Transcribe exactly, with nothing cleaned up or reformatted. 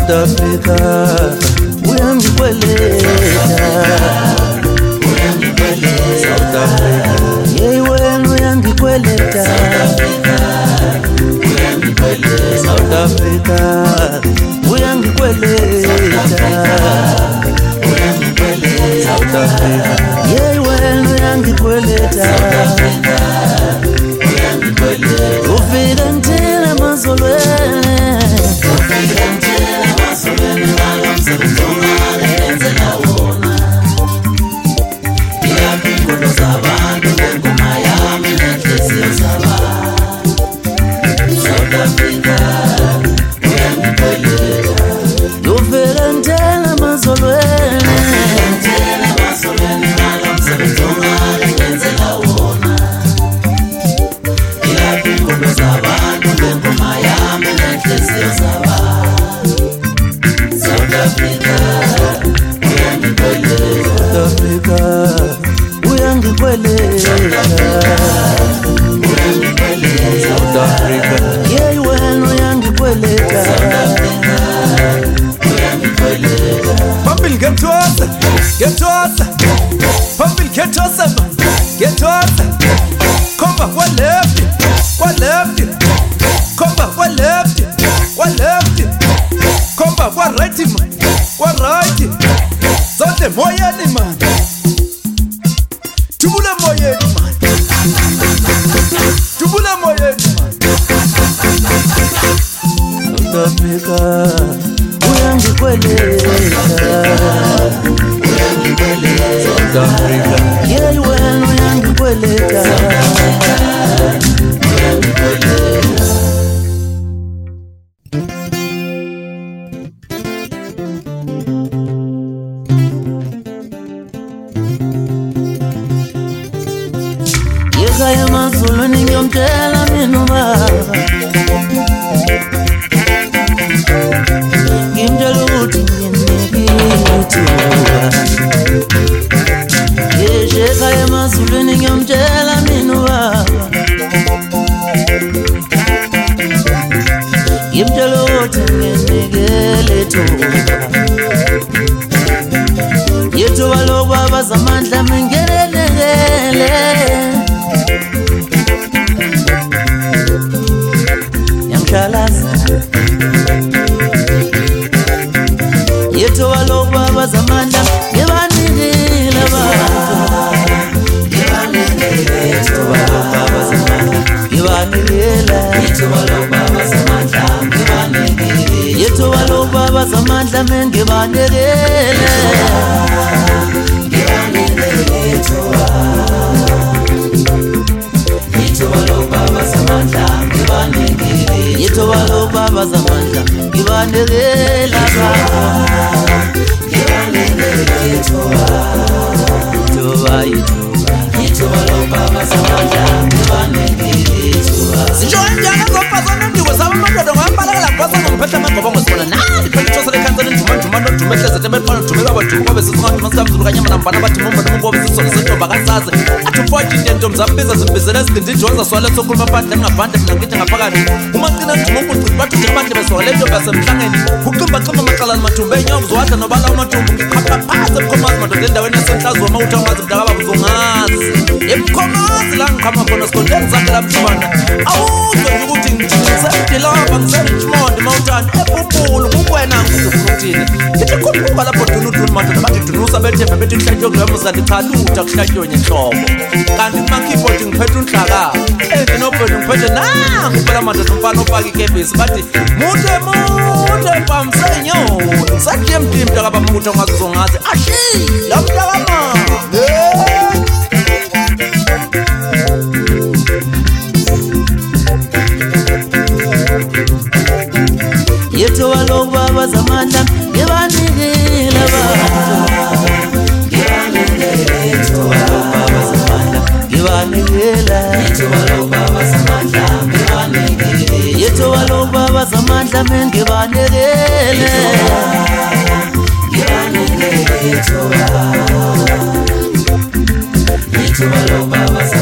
South Africa, uyangikweleta. South Africa, yey wena uyangikweleta. South Africa, uyangikweleta. South Africa, yey wena uyangikweleta. Ufika ngithina emazolweni, ufika ngithina emazolweni ngalo msebenzi ongakenzela wona. Iyaphi inkolo zabantu ngengoma yami nenhliziyo zabantu. South Africa, uyangikweleta. Ufika ngithina emazolweni, ngithina emazolweni ngalo msebenzi ongakenzela wona. Iyaphi inkolo zabantu ngengoma yami nenhliziyo zabantu. South Africa, uyangikweleta. South Africa, uyangikweleta. South Africa, yey wena uyangikweleta. South Africa, uyangikweleta. Phambili ngetosa, ngetosa. Phambili ngetosa, ngetosa. Komba kwa left, kwa left. Komba kwa left, kwa left. Komba kwa right, man, kwa right. Zote moyeni man, tubule moyeni man, tubule moyeni man. South Africa, uyangikweleta. South Africa, yey wena uyangikweleta. Yekaya emazulwini ngiyomtshela mina ubaba, ngimtshela ukuthi nginikile ithuba. Yekaya emazulwini ngiyomtshela mina ubaba, ngimtshela ukuthi nginikile ithuba. Yethuba lokubabaza amandla mingenelekele. Yangishalaza yethuba lokubabaza amandla ngibanikile abantu. Ngibanikile yethuba lokubabaza amandla ngibanikile. Yethuba lokubabaza amandla ngibanikile. Yethuba lokubabaza amandla mengibanikile. Ngibanikile yethuba. Yethuba lokubabaza amandla ngibanikile. Yethuba lokubabaza amandla ngibanikile. Ngibanikile yethuba. Yethuba, yethuba. Yethuba lokubabaza amandla ngibanikile yethuba. Sinjani ngopazana ndiwe saba madodo ngaphalakala kwasa ngomphethe amagobo ngosibona nani phela ithosa lekhansela njuma njuma nodumehle zethe befana dumela abantu ngobe sisikhona masamzulu kanye manambana bathi momba ngobe sisona sentomba kasaze athi mfowethu into mzambiza zimbizela izigindi ijoza swale sokhuluma phandle ngaphandle mina ngithi ngaphakathi uma ngicina njuma ukuthi bathi nje manje beswale into basemhlangeni uqimba qimba maqalana mathumbe enyoku zwadla nobala amathumbu ngiqhapha phansi emkhomazi madoda endaweni yasenhlazo uma uthi amazi mdakaba buzongazi emkhomazi la ngiqhama khona sikondeni zakhe lamthumana awuzwe ukuthi ngisentilava ngisenrichmond mawutani ebumbulu kukwena ngikufuthile ithi khuphuka lapho dunudunu madoda bathi dunusa bethembe bethi kuhlatyonke yamusa ndichalutha kuhlatyonye enhlobo kanti kumakhipoti ngiphethe unhlaka endinobheni ngiphethe nangu phela madoda umfana ofaka ikebhisi bathi muthe muthe pamsenyoni ngisathi mntu mntakaba muthe ongazuzongazi ashi la mntakama yethuba lokubabaza amandla ngibanikile abantu. Ngibanikile yethuba lokubabaza amandla ngibanikile. Yethuba lokubabaza amandla ngibanikile. Yethuba lokubabaza amandla mengibanikile. Ngibanikile yethuba. Yethuba lokubabaza